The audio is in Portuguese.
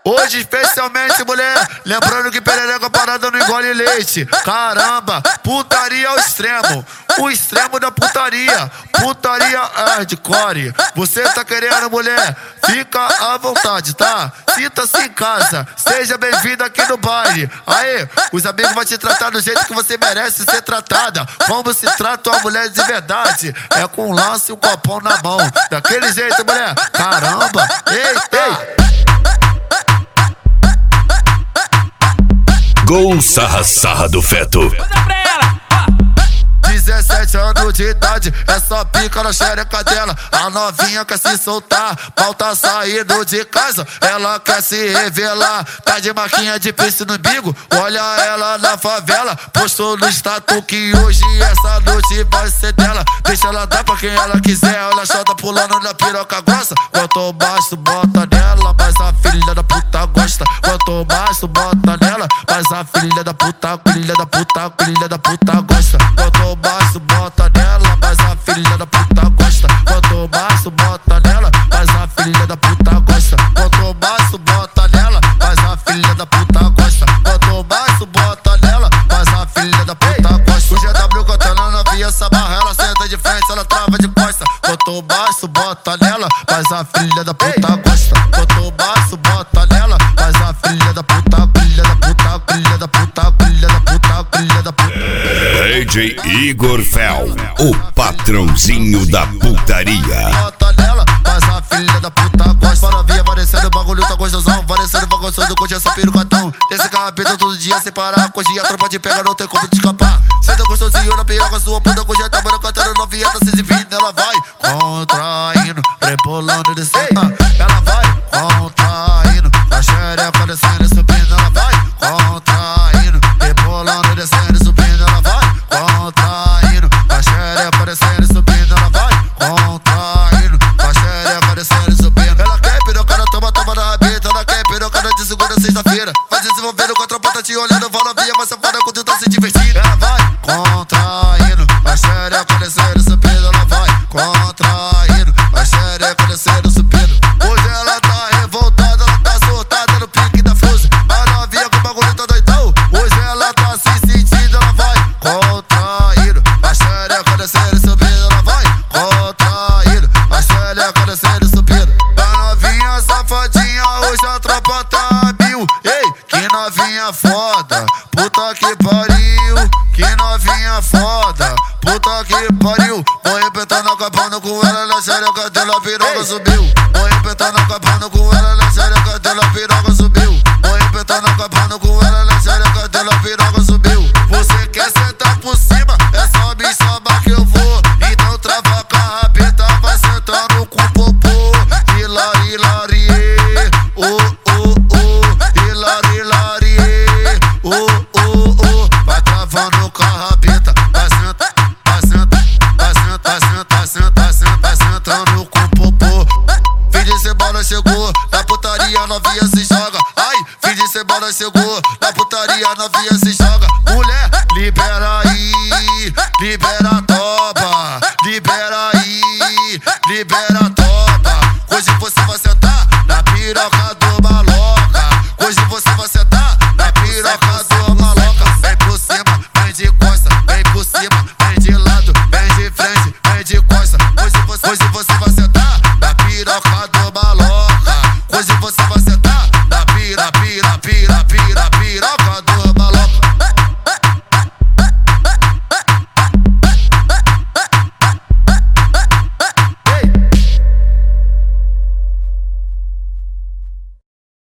Hoje especialmente, mulher, lembrando que perereca parada não engole leite. Caramba, putaria ao extremo, o extremo da putaria. Putaria hardcore. Você tá querendo, mulher? Fica à vontade, tá? Sinta-se em casa, seja bem-vindo aqui no baile. Aí, os amigos vão te tratar do jeito que você merece ser tratada. Como se trata uma mulher de verdade? É com um lance e um copão na mão. Daquele jeito, mulher. Caramba, ei. Gol Sarra do Feto. 17 anos de idade, é só pica na xereca dela. A novinha quer se soltar, pau tá saindo de casa. Ela quer se revelar, tá de marquinha de piercing no umbigo. Olha ela na favela, postou no status que hoje essa noite vai ser dela. Deixa ela dar pra quem ela quiser. Olha a chota pulando na piroca grossa. Quanto baixo bota nela, mas a filha da puta gosta. Quanto baixo bota nela, mas a filha da puta gosta. Quanto baixo bota nela, mas a filha da puta gosta. Quanto baixo bota nela, mas a filha da puta gosta. Quanto baixo bota nela, mas a filha da puta gosta. Quanto baixo bota nela, mas a filha da puta gosta. O GW cantando na via essa barra, ela senta de frente, ela trava de costa. Quanto baixo bota nela, mas a filha da puta gosta. Quanto baixo bota nela, mas a filha da puta. DJ Igor Fel, o patrãozinho da putaria. Bota nela, mas a filha da puta gosta. Para via aparecendo, o bagulho tá gostosão. Parecendo bagunçando, curte essa pirucatão. Esse carrapeta todo dia sem parar. Coxinha, a tropa de pega, não tem como te escapar. Senta gostosinho na piroca, sua puta coxinha tá cantando novinha, tá se exibindo. Ela vai contraindo, rebolando, descendo. Ela vai contraindo, a xereca descendo e subindo. Ela vai contraindo, rebolando, descendo e subindo. Ela vai contraindo, a xereca descendo e subindo. Ela vai contraindo, a xereca descendo e subindo. Ela quer pirocada, toma na rabeta. Ela quer pirocada de segunda a sexta-feira. Vai desenvolvendo com a tropa, tá te olhando. Fala via, você fala quando tu tá se divertindo. Ela vai contraindo, a xereca descendo e subindo. Ela vai contraindo, a xereca descendo e subindo. Hoje ela tá revoltada, ela tá soltada no pique da Frozen. A novinha com o bagulho tá doidão. Hoje ela tá se sentindo, ela vai contraindo, a xereca descendo e subindo. Ela vai contraindo, a xereca descendo e subindo. A novinha safadinha, hoje a tropa tá mil. Ei, que novinha foda, puta que pariu. Que novinha foda, puta que pariu. Vou repetando, acabando com ela na xereca dela, a piroca subiu. Vou repetando, acabando com ela na xereca dela, a piroca subiu. Vou repetando, acabando com ela na xereca dela, a piroca subiu. Você quer sentar por cima, é só me chamar que eu vou. Então trava a carrapeta, vai sentando com o popô. Hilari, hilari, hilari, hilari, vai travando o carrapeta, vai sentando com o popô. Fim de semana chegou, na putaria a novinha se joga. Ai, fim de semana chegou, na putaria a novinha se joga. Mulher, libera aí, libera a toba. Libera aí, libera a toba. Hoje você vai sentar na piroca do maloca. Hoje você vai sentar na piroca do